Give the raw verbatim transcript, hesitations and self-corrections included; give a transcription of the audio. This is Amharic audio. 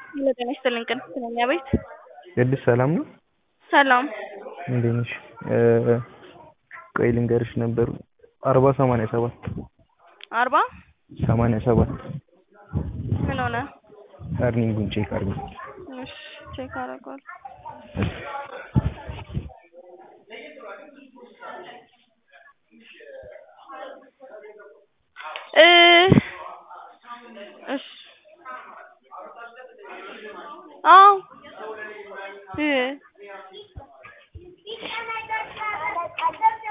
ለጤና ይስጥልኝ ቅድስት ነኝ። አቤት ቅድስት ሰላም ነው? ሰላም እንዴት ነሽ? ቆይ ልንገርሽ ነበር አርባ ሰማንያ ሰባት አርባ ሰማንያ ሰባት ምን ሆነ? እርኒንጉን ቼክ አድርጊ። እሺ ቼክ አደርገዋለሁ። እ እሺ አዎ እ